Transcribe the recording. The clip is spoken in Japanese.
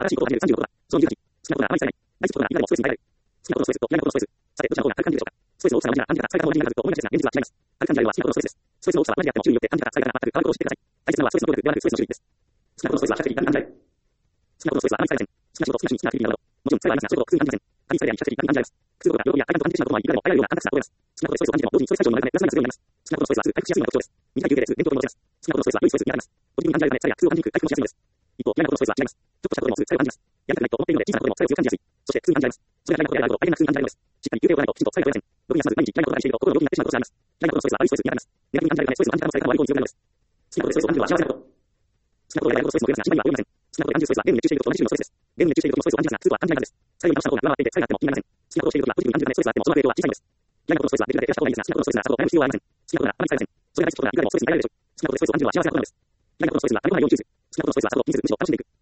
新しいことを始める35%だ。その28、好きなことがあまりされない。大好きなことが今でもストレスに耐えられる。好きなことのストレスと嫌いなことのストレス。さて、どちらの方が軽く感じるでしょうか。ストレスの大きさは大きな感じ方、使い方の問題になると思いがちですが、現実は違います。軽く感じられるは好きなことのストレスです。ストレスの大きさは同じであっても種類によって感じ方、使い方が全く変わることを知ってください。大切なのはストレスの能力ではなくストレスの種類です。好きなことのストレスは比較的簡単に感じられる。好きなことのストレスはあまり使いません。好きな仕事、好きな趣味、好きな日々など。もちろん、使いはありますが、そういうことを普通に感じません。感じ疲れや比較的簡単に感じられます。苦痛とか病気や快感と感じてしまうことはいくらでもあらゆるような感覚さが覚えます。好きなことでストレスを感じても、同時にストレス解消の流れで休みが必要になります。好きなことのストレスはすぐ回復しやすいのが特徴です。短い休憩で済む、伝統とも持ちます。好きなことのストレスは良いストレスになります。ポジティブに感じられるため、疲れや苦痛を感じにくく、回復もしやすいのです。一方、嫌いなことのストレスは違います。ちょっとしたことでもすぐ疲れを感じます。やりたくないと思っているので、小さなことでも疲れを強く感じやすい。そして、苦痛に感じられます。それが嫌いなことであると、大変な苦痛に感じられるのです。しっかり休憩を取らないと、きちんと疲れが取れません。特に休まず毎日嫌いなことがしていると、心が病気になってしまうことがあります。嫌いなことのストレスは悪いストレスになります。ネガティブに感じられるため、ストレスを感じたらの疲れ方は割と強くなるのです。好きなことでストレスを感じるのは幸せなことです。好きなことでストレスを感じると、心理が病みません。好きなことのストレスはあまり良いように見えません。心理に感じるストレスはゲームに熱中していることと同じ種類のストレスです。ゲームに熱中していることのストレスを感じますが、苦痛は感じないからです。疲れを倒した方が上回っていて疲れがあっても気になりません。好きなことをしているときはポジティブに感じるため、ストレスがあってもその影響は小さいのです。嫌いなことのストレスはできるだけ減らした方がいいですが、好きなことのストレスならさほど悩む必要はありません。好きなことならあまり使いません。それが大事なことならいくらでもストレスに耐えられるでしょう。好きなことでストレスを感じるのは幸せなことなのです。嫌いなことのストレスなら誰もが容易に注意する。好きなことのストレスはさほど気にせず、むしろ楽しんでいく。